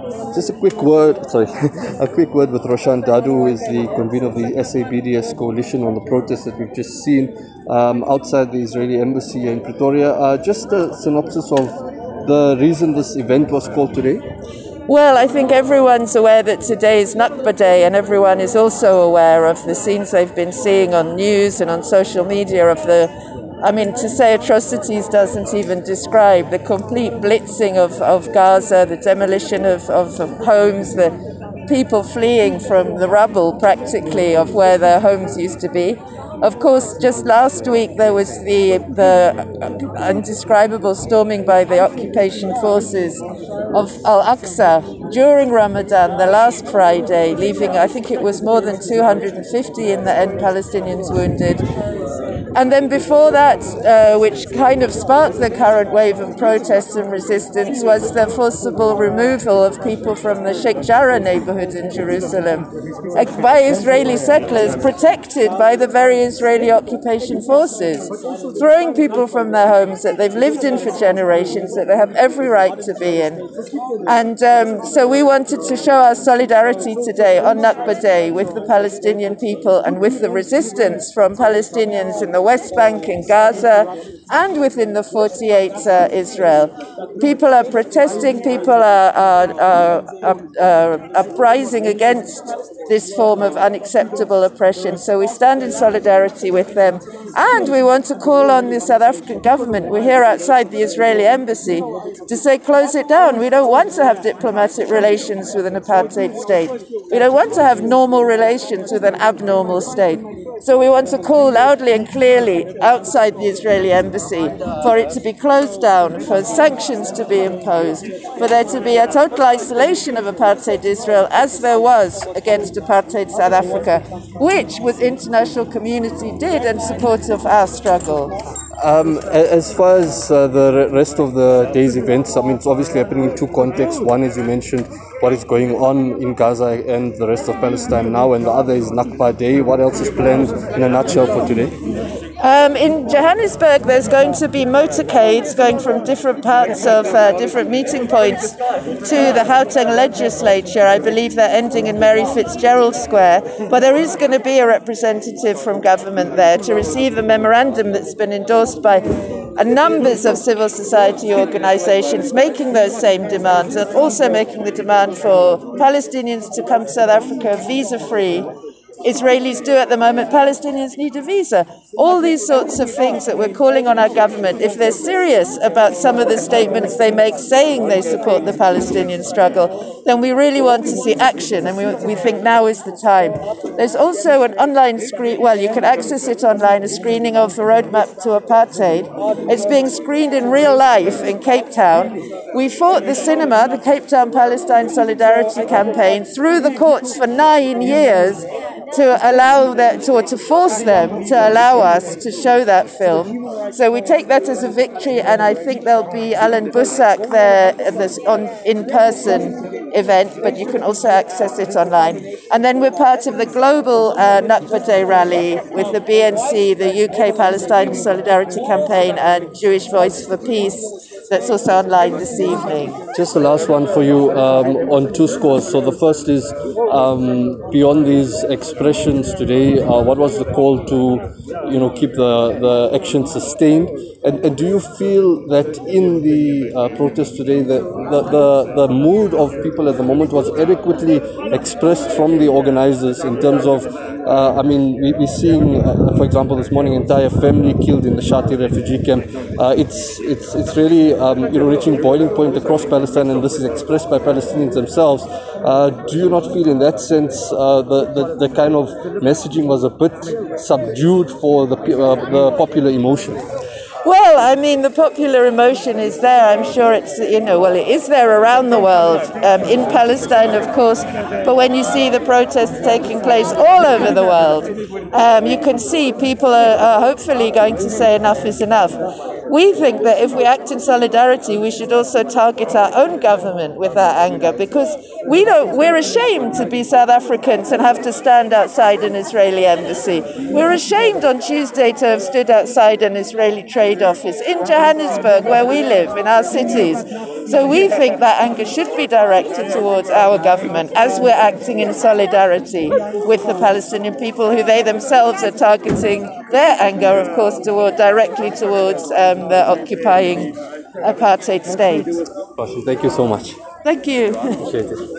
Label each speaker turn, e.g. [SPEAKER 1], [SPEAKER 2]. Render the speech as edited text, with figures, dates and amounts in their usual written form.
[SPEAKER 1] Just a quick word, sorry, a quick word with Roshan Dadu, who is the convener of the SABDS coalition on the protest that we've just seen outside the Israeli embassy in Pretoria. Just a synopsis of the reason this event was called today.
[SPEAKER 2] Well, I think everyone's aware that today is Nakba Day, and everyone is also aware of the scenes they've been seeing on news and on social media of to say atrocities doesn't even describe the complete blitzing of Gaza, the demolition of homes, the people fleeing from the rubble practically of where their homes used to be. Of course, just last week there was the indescribable storming by the occupation forces of Al-Aqsa during Ramadan, the last Friday, leaving, I think it was more than 250 in the end, Palestinians wounded. And then before that, which kind of sparked the current wave of protests and resistance, was the forcible removal of people from the Sheikh Jarrah neighborhood in Jerusalem by Israeli settlers, protected by the very Israeli occupation forces, throwing people from their homes that they've lived in for generations, that they have every right to be in. And so we wanted to show our solidarity today on Nakba Day with the Palestinian people and with the resistance from Palestinians in the West Bank, in Gaza, and within the 48 Israel. People are protesting, people are uprising against this form of unacceptable oppression. So we stand in solidarity with them, and we want to call on the South African government. We're here outside the Israeli embassy to say, close it down. We don't want to have diplomatic relations with an apartheid state. We don't want to have normal relations with an abnormal state. So we want to call loudly and clearly outside the Israeli embassy for it to be closed down, for sanctions to be imposed, for there to be a total isolation of apartheid Israel, as there was against apartheid South Africa, which the international community did in support of our struggle.
[SPEAKER 1] As far as the rest of the day's events, it's obviously happening in two contexts. One, as you mentioned, what is going on in Gaza and the rest of Palestine now, and the other is Nakba Day. What else is planned in a nutshell for today?
[SPEAKER 2] In Johannesburg, there's going to be motorcades going from different parts of different meeting points to the Gauteng legislature. I believe they're ending in Mary Fitzgerald Square. But there is going to be a representative from government there to receive a memorandum that's been endorsed by numbers of civil society organizations making those same demands, and also making the demand for Palestinians to come to South Africa visa-free. Israelis do at the moment, Palestinians need a visa. All these sorts of things that we're calling on our government, if they're serious about some of the statements they make saying they support the Palestinian struggle, then we really want to see action, and we think now is the time. There's also an online you can access it online, a screening of the Roadmap to Apartheid. It's being screened in real life in Cape Town. We fought the cinema, the Cape Town Palestine Solidarity Campaign, through the courts for 9 years to force them to allow us to show that film. So we take that as a victory, and I think there'll be Alan Bussack there at this in-person event, but you can also access it online. And then we're part of the global Nakba Day rally with the BNC, the UK Palestine Solidarity Campaign, and Jewish Voice for Peace. That's also online this evening.
[SPEAKER 1] Just the last one for you on two scores. So the first is, beyond these expressions today, what was the call to, keep the action sustained? And do you feel that in the protest today, the mood of people at the moment was adequately expressed from the organizers in terms of, we're seeing, for example, this morning, entire family killed in the Shati refugee camp. It's really, reaching boiling point across Palestine, and this is expressed by Palestinians themselves. Do you not feel in that sense the kind of messaging was a bit subdued for the popular emotion?
[SPEAKER 2] Well, the popular emotion is there. I'm sure it is there around the world, in Palestine, of course. But when you see the protests taking place all over the world, you can see people are hopefully going to say enough is enough. We think that if we act in solidarity, we should also target our own government with our anger, because we're ashamed to be South Africans and have to stand outside an Israeli embassy. We're ashamed on Tuesday to have stood outside an Israeli trade office in Johannesburg, where we live, in our cities. So we think that anger should be directed towards our government as we're acting in solidarity with the Palestinian people, who they themselves are targeting their anger, of course, directly towards the occupying apartheid state.
[SPEAKER 1] Awesome. Thank you so much.
[SPEAKER 2] Thank you.
[SPEAKER 1] Appreciate it.